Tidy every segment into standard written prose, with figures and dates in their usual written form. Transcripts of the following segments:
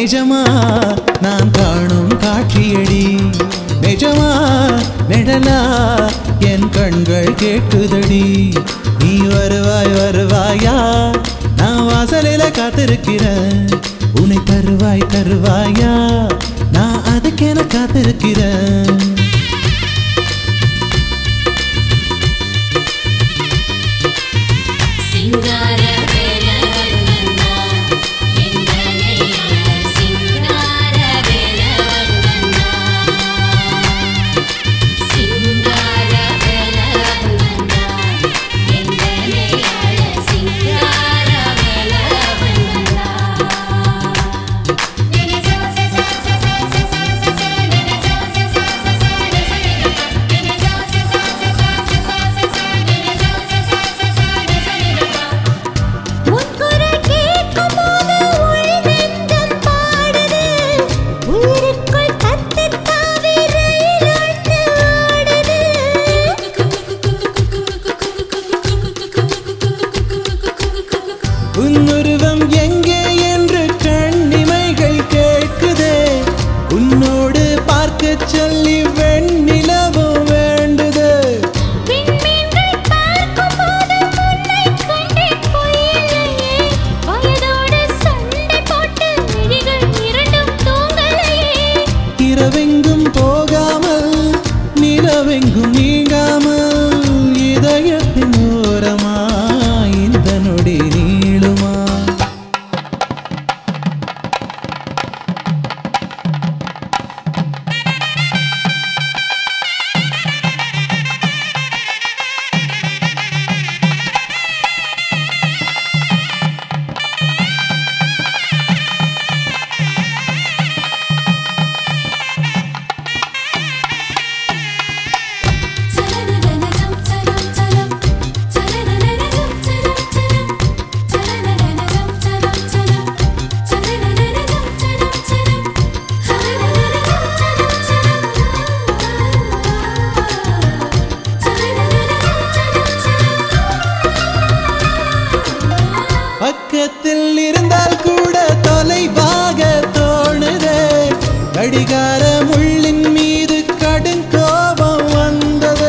நிஜமா நான் காணும் காட்சியடி நிஜமா நிழலா என் கண்கள் கேட்குதடி நீ வருவாய் வருவாயா நான் வாசலில காத்திருக்கிறேன் உன்னை தருவாய் தருவாயா நான் அதுக்கென காத்திருக்கிறேன் உன்னுருவம் எங்கே என்று கண்ணிமைகள் கேட்குதே உன்னோடு பார்க்க சொல்லி வெண்ணிலவும் வேண்டுது இரவெங்கும் போகாமல் நிலவெங்கும் நீங்காமல் இதயத்தின் ஓரமா இந்த நொடி நீளுமா பக்கத்தில் இருந்தால் கூட தொலைவாக தோணுதே கடிகார முள்ளின் மீது கடும் கோபம் வந்தது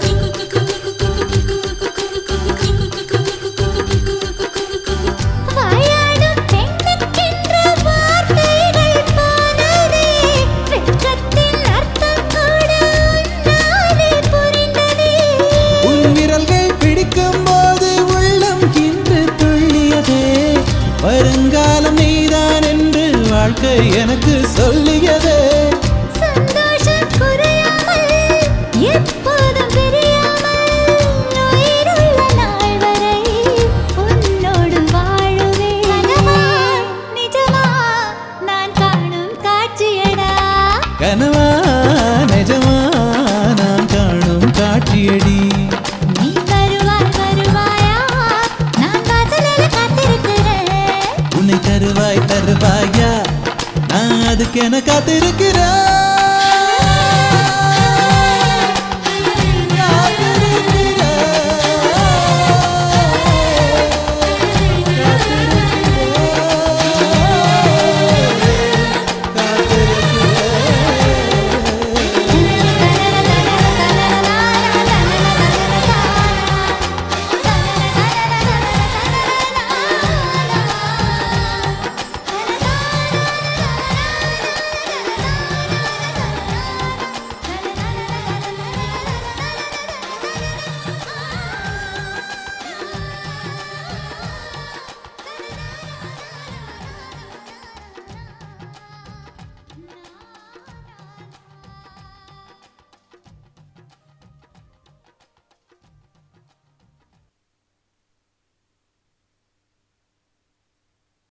உன் விரல்கள் பிடிக்கும் போது உள்ளம் இன்று துள்ளியதே வருங்காலம் நீதான் என்று வாழ்க்கை எனக்கு சொல்லியதே சந்தோஷம் குறையாமல் எப்போதும் பிரியாமல் உயிருள்ள நாள் வரை உன்னோடு வாழுவேன் கனவா நிஜமா நான் காணும் காட்சியடா கனவா நிஜமா நான் காணும் காட்சியடி நீ வருவாய் வருவாயா நான் வாசலில காத்திருக்கிறேன் உன்னை தருவாய் தருவாயா நான் அதுக்கென காத்திருக்கிறேன்